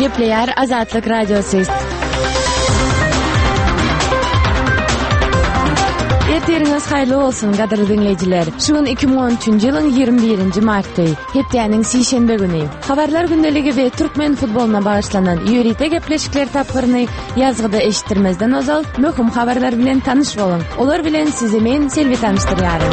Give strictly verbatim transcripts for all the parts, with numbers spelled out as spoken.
Gepleyer Azatlık Radyosu. Erteriniz hayırlı olsun qadırlı dinleyiciler. Şuun iki bin on üçüncü yılın yirmi birinci martı. Heptiyanın sişenbe günü. Haberler gündeligi ve Türkmen futboluna bağışlanan yürüyte gepleşikler tapırını yazgıda eşittirmezden ozal, möhüm haberler bilen tanış olun. Olar bilen sizi men Selvi tanıştırıyorum.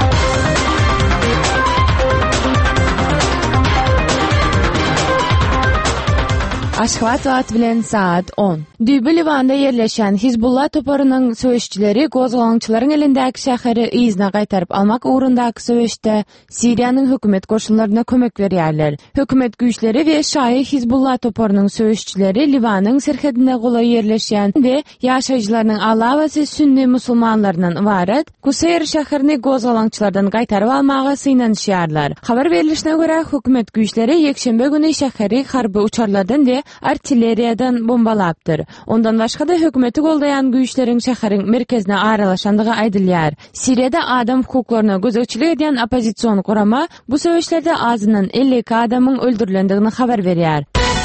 Aşgabat vaat bilen saat on. Dübü Livan'da yerleşen Hizbullah toparının söğüşçüleri gozgalancıların elindeki şahırı izne qaytarıp almak uğrundaki söğüşte Siriyanın hükümet koşullarına kömek veriyorlar. Hükümet güçleri ve şahi Hizbullah toparının söğüşçüleri Livan'ın sirhedine kolay yerleşen ve yaşayıcılarının alavası Sünni musulmanlarının ibaret Kuseyr şahırını gozgalancılardan qaytarıp almağa sıynanışıyorlar. Haber verilişine göre hükümet güçleri yekşembe günü şahırı harbi uçarlardan ve artilleriyadan bombalaptır. Ondan başka da hükümeti goldayan güçlerin şahırın merkezine aralaşandığı aydılıyar. Siriyada adam hukuklarına gözökçülük eden opozisyon kurama bu söveçlerde azından elli iki adamın öldürülendiğini haber veriyor.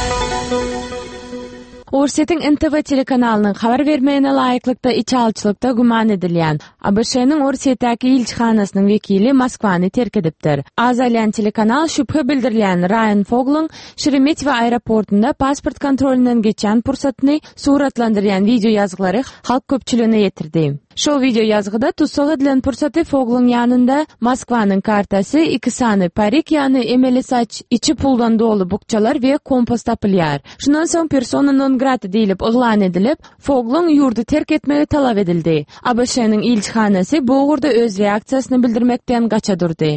Urset'in N T V telekanalının haber vermeyene layıklıkta içalçılıkta güman edilyen A B Ş'nin Urset'teki ilçhanasının vekili Moskva'nı terk ediptir. Azalyan telekanal şüphe bildirilen Ryan Fogl'un Şeremetyevo aeroportunda pasport kontrolünden geçen pursatını suratlandıryan video yazıları halk köpçülüğüne yetirdi. Şu video yazgıda tutsak edilen pursatı Fogl'un yanında Moskva'nın kartası, iki sani parik yani emeli saç, içi puldan dolu bukçalar ve kompost tapılyar. Şundan son persona non grata deyilip ıglan edilip, Fogl'un yurdu terk etmeye talep edildi. A B Ş'nin ilçhanası bu uğurda öz reaksiyasını bildirmekten kaça durdu.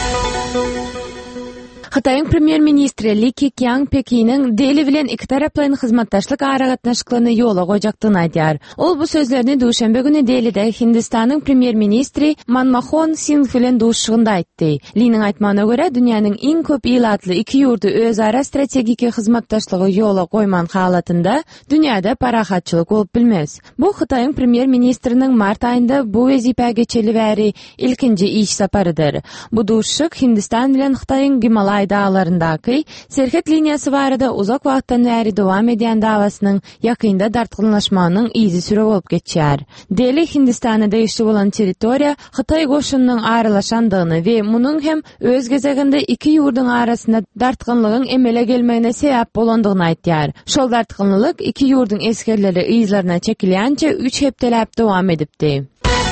Xitayın Premier Ministri Li Keqiang Pekin'in deli bilen iki taraplayın hizmetdaşlık aragatnaşıklığını yola koyacaktığını aytıyor. Ol bu sözlerini Duşanbe günü Delhi'de Hindistan'ın Premier Ministri Manmohan Singh bilen duşşugunda aytdı. Li'nin aytmağına göre dünyanın en köp ilatlı iki yurdu özara stratejik hizmetdaşlığı yola koyman halatında dünyada parahatçılık olup bilmez. Bu Xitayın Premier Ministrinin Mart ayında bu vazife geçeli veri ilkinci iş saparıdır. Bu duşşuk Hindistan bilen Xitayın Gimalay dağlarındaki serhet liniyası barada uzak vaqtdan beri devam eden davasının yakında dartqınlaşmanın izi süre olup geçer. Delhi Hindistan'a değişti olan teritoriya Xitay qoşununun ayrılaşandığını ve bunun hem öz gezeginde iki yurdun arasında dartqınlığın emele gelmeyine sebep bolandığını aytıyor. Şol dartqınlılık iki yurdun eskerleri izlerine çekiliyence üç heptelep devam edipdi.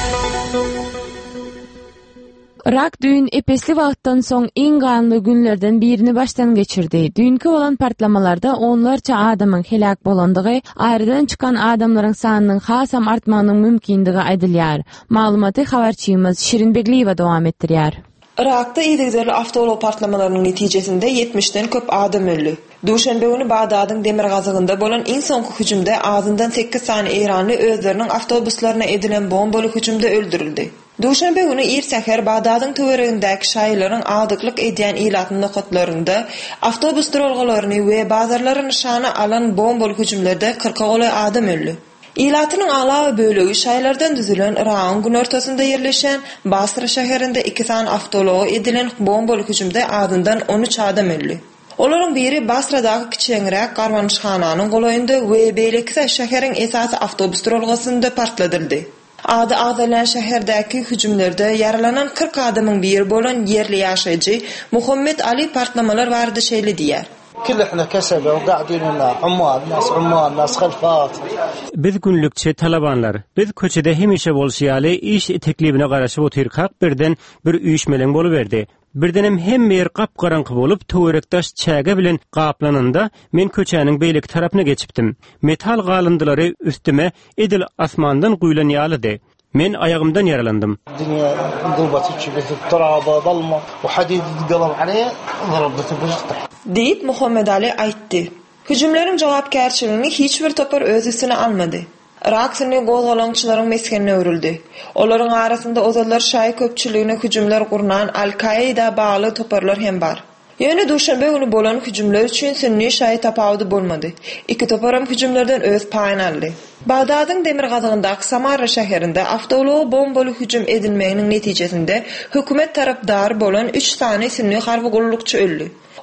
Irak düğün epesli vaqtdan soň en ganly günlerden birini baştan geçirdi. Dünkü olan partlamalarda onlarca adamın helak bolandygy, aýrydan çıkan adamlaryň sanynyň hasam artmagynyň mümkinligi aýdylýar. Maglumaty habarçymyz Şirin Begliyeva dowam etdirýär. Irak'ta ýygdyry avtolog partlamalarynyň netijesinde yetmişden köp adam öldü. Duşanbe günü Bagdad'ın demir gazygynda bolan en soňky hüjümde azyndan sekiz sany Eýranly özleriniň awtobuslaryna edilen bombaly hüjümde öldürildi. Duşanbe günü ir seher Bagdad'ın töweregindäki şaýlaryň adyklyk edýän ilatyny nokatlarynda awtobus duralgalaryny we bazarlary nişana alan bombaly hüjümlerde kırka goly adam öldü. İlatynyň alawy bölegi şaýlardan düzülen Irak'ın gün ortasynda yerleşen Basra şäherinde iki sany awtologa edilen bombaly hüjümde azyndan on üç adam öldü. Olaryň biri Basradaky kiçiňirek garwanyşhananyň golaýynda we beýleki şäheriň esasy awtobus duralgasynda partladyldy. Adı Azalyan şäherdäki hüjümlerde yaralanan kırk adamyň biri bolan yerli ýaşaýjy Muhammed Ali partlamalar bardy şeýle diýär. كل احنا كسبه وقاعدين هنا عمال ناس عمال ناس خلفات. Biz günlükçe talabanlar. Biz köçede hemişe bolşýaly iş teklibine garaşyp oturkak birden bir üýüşmeleň boluberdi. Birdenem hem bir gapgaranky bolup töwerekdaş çäge bilen gaplananda men köçäniň beýleki tarapyna geçipdim. Metal galındylary üstüme edil asmandan guýlanýalydy. Men ayağımdan yaralandım. Dünya gulbaty çybet turaba dalma we hadid galab aleye darabtu bujta. Deyip Muhammed Ali aýtdy. Hüjümleriň jogapkärçiligini hiç bir topar öz üstüne almady. Irak sünni gozgalaňçylaryň meskenine örildi. Olaryň arasynda ozallar şaý köpçüligine hüjümler gurnan Al-Qaida bagly toparlar hem bar. Ýöne Duşanbe günü bolan hüjümler üçin sünni şaý tapawdy bolmady. Iki toparam hüjümlerden öz paýyn aldy. Bagdad'ın demir gazygyndaky Samara şäherinde awtologa bombaly hüjüm edilmeginiň netijesinde hökümet tarapdary bolan üç sany sünni harby gullukçy öldü.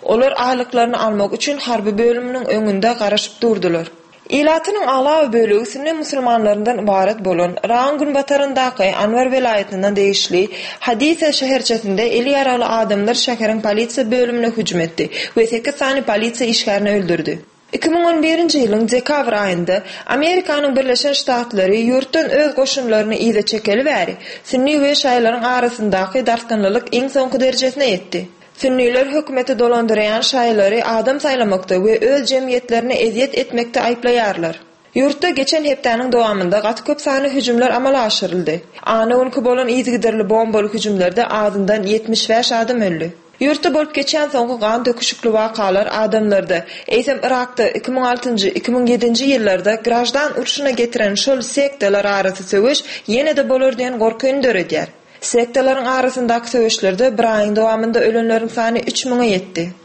Olar aylıklaryny almak üçin harby bölüminiň öňünde garaşyp durdular. Ilatynyň alawy bölegi sünni musulmanlaryndan ibaret bolan Ran gün bataryndaky Anwar welaýatynyň degişli Hadise şäherçesinde eli yaraly adamlar şäheriň polisiýa bölümine hüjüm etdi we sekiz sany polisiýa işgärni öldürdi. iki ming on birinji ýylyň dekabr aýynda Amerikanyň Birleşen Ştatlary ýurtdan öz goşunlaryny ýyla çekeli bäri sünni we şaýlaryň arasyndaky darskanlylyk iň soňky derejesine ýetdi. Sünniler hökümeti dolandırayan şaýlary adam saýlamakda we öz jemgyýetlerini eziyet etmekde aýplaýarlar. Ýurtda geçen hepdeniň dowamında gaty köp sany hüjümler amala aşyryldy. Ana öňkü bolan ýygydirli bombaly hüjümlerde azyndan yetmiş beş adam öldü. Ýurtda bolup geçen soňky gan döküşikli wakalar adamlarda eýsem Irakda iki ming altynjy iki ming ýedinji ýyllarda grajdan urşuna getiren şol sektalar arasy söwüş ýene-de bolar diýen gorky öndüredýär. Sektalaryň arasyndaky söwüşlerde bir aýyň dowamında ölenleriň sany üç miňe ýetdi.